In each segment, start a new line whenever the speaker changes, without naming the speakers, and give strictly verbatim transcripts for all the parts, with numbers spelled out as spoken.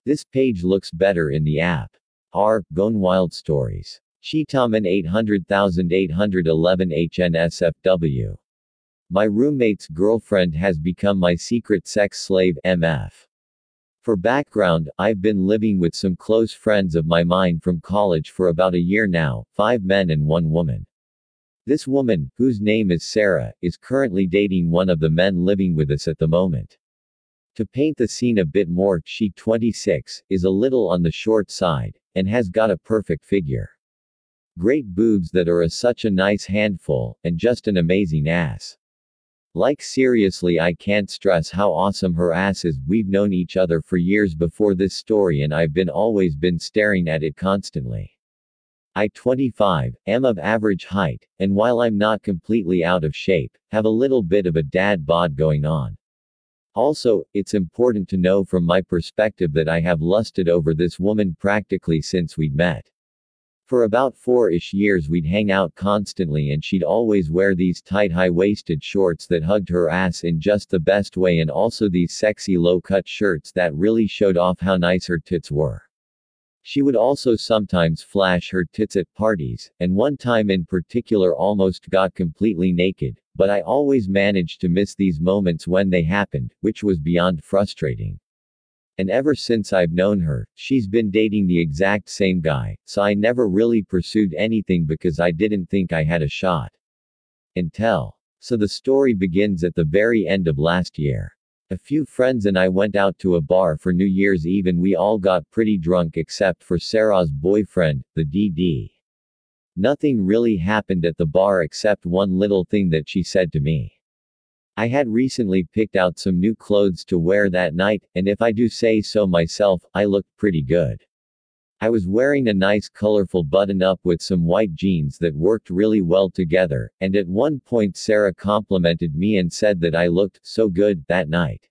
This page looks better in the app. R. Gone Wild Stories. Cheetaman eight hundred thousand eight hundred eleven H N S F W. My roommate's girlfriend has become my secret sex slave, M F. For background, I've been living with some close friends of my mine from college for about a year now, five men and one woman. This woman, whose name is Sarah, is currently dating one of the men living with us at the moment. To paint the scene a bit more, she, twenty-six, is a little on the short side, and has got a perfect figure. Great boobs that are a such a nice handful, and just an amazing ass. Like seriously, I can't stress how awesome her ass is. We've known each other for years before this story and I've been always been staring at it constantly. I, twenty-five, am of average height, and while I'm not completely out of shape, have a little bit of a dad bod going on. Also, it's important to know from my perspective that I have lusted over this woman practically since we'd met. For about four-ish years we'd hang out constantly and she'd always wear these tight high-waisted shorts that hugged her ass in just the best way and also these sexy low-cut shirts that really showed off how nice her tits were. She would also sometimes flash her tits at parties, and one time in particular almost got completely naked, but I always managed to miss these moments when they happened, which was beyond frustrating. And ever since I've known her, she's been dating the exact same guy, so I never really pursued anything because I didn't think I had a shot. Until. So the story begins at the very end of last year. A few friends and I went out to a bar for New Year's Eve and we all got pretty drunk except for Sarah's boyfriend, the D D. Nothing really happened at the bar except one little thing that she said to me. I had recently picked out some new clothes to wear that night, and if I do say so myself, I looked pretty good. I was wearing a nice colorful button-up with some white jeans that worked really well together, and at one point Sarah complimented me and said that I looked so good that night.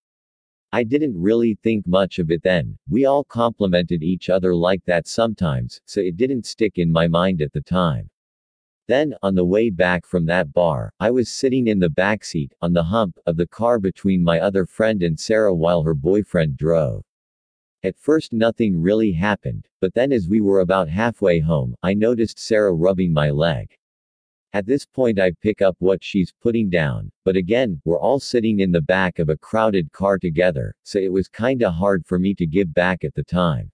I didn't really think much of it then. We all complimented each other like that sometimes, so it didn't stick in my mind at the time. Then, on the way back from that bar, I was sitting in the backseat, on the hump, of the car between my other friend and Sarah while her boyfriend drove. At first nothing really happened, but then as we were about halfway home, I noticed Sarah rubbing my leg. At this point I pick up what she's putting down, but again, we're all sitting in the back of a crowded car together, so it was kinda hard for me to give back at the time.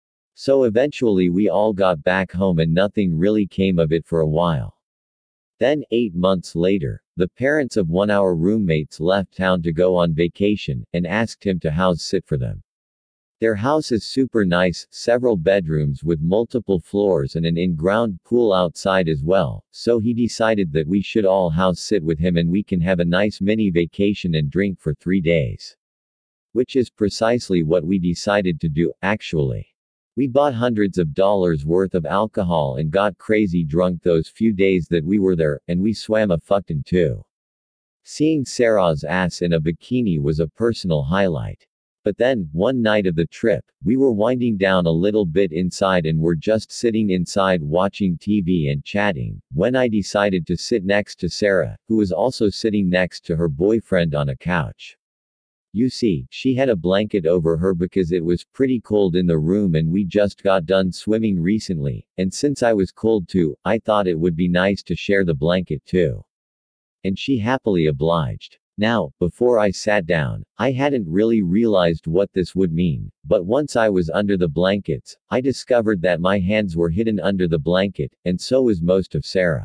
So eventually we all got back home and nothing really came of it for a while. Then, eight months later, the parents of one of our roommates left town to go on vacation, and asked him to house sit for them. Their house is super nice, several bedrooms with multiple floors and an in-ground pool outside as well, so he decided that we should all house sit with him and we can have a nice mini vacation and drink for three days. Which is precisely what we decided to do, actually. We bought hundreds of dollars worth of alcohol and got crazy drunk those few days that we were there, and we swam a fucking too. Seeing Sarah's ass in a bikini was a personal highlight. But then, one night of the trip, we were winding down a little bit inside and were just sitting inside watching T V and chatting, when I decided to sit next to Sarah, who was also sitting next to her boyfriend on a couch. You see, she had a blanket over her because it was pretty cold in the room and we just got done swimming recently, and since I was cold too, I thought it would be nice to share the blanket too. And she happily obliged. Now, before I sat down, I hadn't really realized what this would mean, but once I was under the blankets, I discovered that my hands were hidden under the blanket, and so was most of Sarah.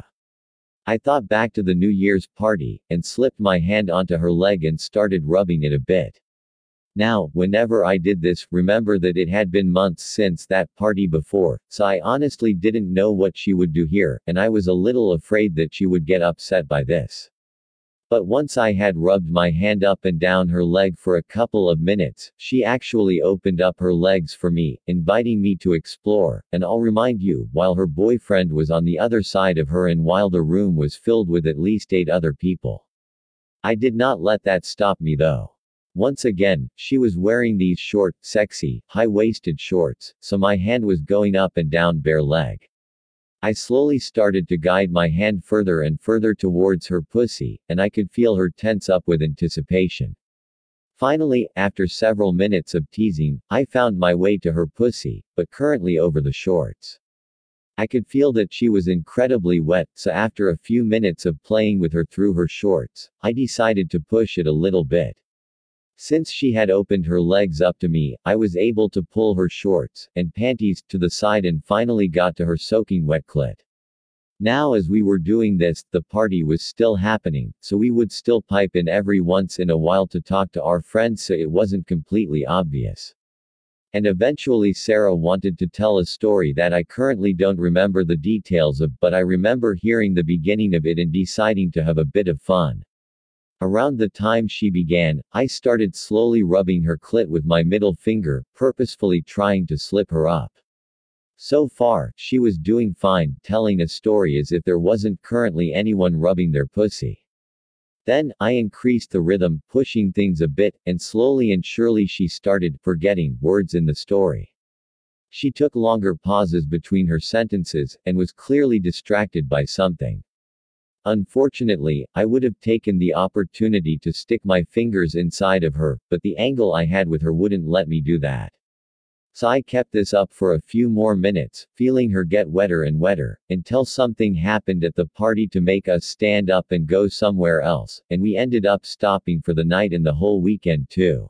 I thought back to the New Year's party, and slipped my hand onto her leg and started rubbing it a bit. Now, whenever I did this, remember that it had been months since that party before, so I honestly didn't know what she would do here, and I was a little afraid that she would get upset by this. But once I had rubbed my hand up and down her leg for a couple of minutes, she actually opened up her legs for me, inviting me to explore, and I'll remind you, while her boyfriend was on the other side of her and while the room was filled with at least eight other people. I did not let that stop me though. Once again, she was wearing these short, sexy, high-waisted shorts, so my hand was going up and down bare leg. I slowly started to guide my hand further and further towards her pussy, and I could feel her tense up with anticipation. Finally, after several minutes of teasing, I found my way to her pussy, but currently over the shorts. I could feel that she was incredibly wet, so after a few minutes of playing with her through her shorts, I decided to push it a little bit. Since she had opened her legs up to me, I was able to pull her shorts and panties to the side and finally got to her soaking wet clit. Now as we were doing this, the party was still happening, so we would still pipe in every once in a while to talk to our friends so it wasn't completely obvious. And eventually Sarah wanted to tell a story that I currently don't remember the details of, but I remember hearing the beginning of it and deciding to have a bit of fun. Around the time she began, I started slowly rubbing her clit with my middle finger, purposefully trying to slip her up. So far, she was doing fine, telling a story as if there wasn't currently anyone rubbing their pussy. Then, I increased the rhythm, pushing things a bit, and slowly and surely she started forgetting words in the story. She took longer pauses between her sentences, and was clearly distracted by something. Unfortunately, I would have taken the opportunity to stick my fingers inside of her, but the angle I had with her wouldn't let me do that. So I kept this up for a few more minutes, feeling her get wetter and wetter, until something happened at the party to make us stand up and go somewhere else, and we ended up stopping for the night and the whole weekend too.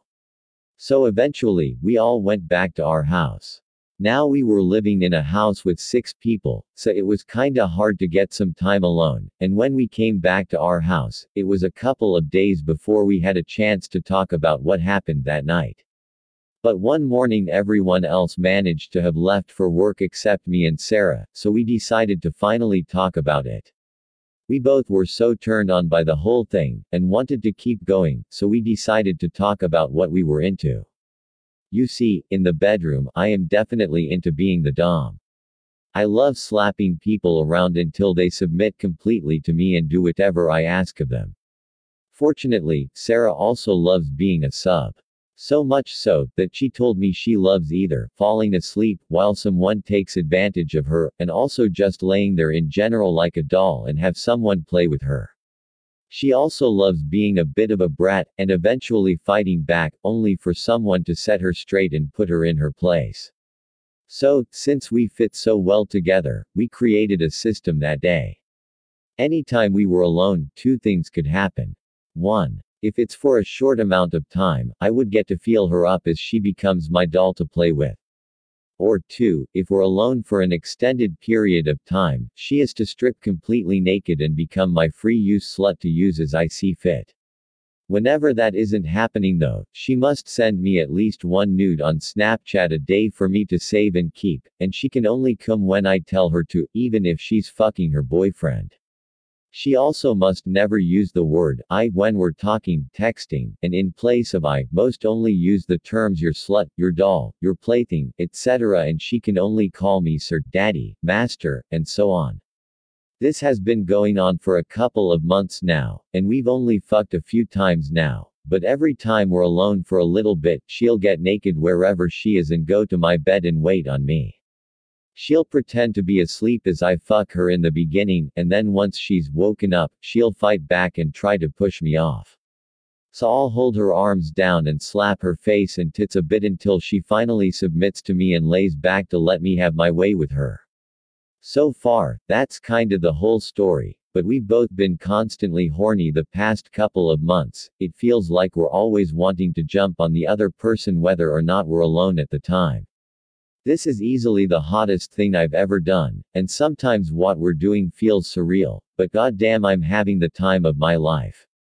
So eventually, we all went back to our house. Now we were living in a house with six people, so it was kinda hard to get some time alone, and when we came back to our house, it was a couple of days before we had a chance to talk about what happened that night. But one morning everyone else managed to have left for work except me and Sarah, so we decided to finally talk about it. We both were so turned on by the whole thing, and wanted to keep going, so we decided to talk about what we were into. You see, in the bedroom, I am definitely into being the dom. I love slapping people around until they submit completely to me and do whatever I ask of them. Fortunately, Sarah also loves being a sub. So much so, that she told me she loves either falling asleep while someone takes advantage of her, and also just laying there in general like a doll and have someone play with her. She also loves being a bit of a brat, and eventually fighting back, only for someone to set her straight and put her in her place. So, since we fit so well together, we created a system that day. Anytime we were alone, two things could happen. one. If it's for a short amount of time, I would get to feel her up as she becomes my doll to play with. Or two, if we're alone for an extended period of time, she is to strip completely naked and become my free-use slut to use as I see fit. Whenever that isn't happening though, she must send me at least one nude on Snapchat a day for me to save and keep, and she can only come when I tell her to, even if she's fucking her boyfriend. She also must never use the word I when we're talking, texting, and in place of I, most only use the terms your slut, your doll, your plaything, et cetera, and she can only call me sir, daddy, master, and so on. This has been going on for a couple of months now, and we've only fucked a few times now, but every time we're alone for a little bit, she'll get naked wherever she is and go to my bed and wait on me. She'll pretend to be asleep as I fuck her in the beginning, and then once she's woken up, she'll fight back and try to push me off. So I'll hold her arms down and slap her face and tits a bit until she finally submits to me and lays back to let me have my way with her. So far, that's kinda the whole story, but we've both been constantly horny the past couple of months. It feels like we're always wanting to jump on the other person whether or not we're alone at the time. This is easily the hottest thing I've ever done, and sometimes what we're doing feels surreal, but goddamn I'm having the time of my life.